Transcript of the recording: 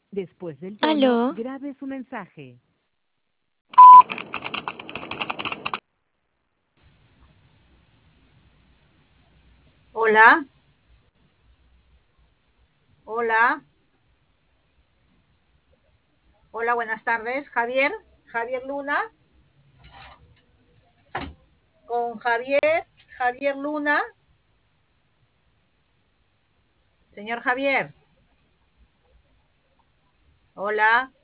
Después del tono, Aló, grabe su mensaje. Hola, hola, hola, buenas tardes. Javier Luna, con Javier Luna, señor Javier. Hola,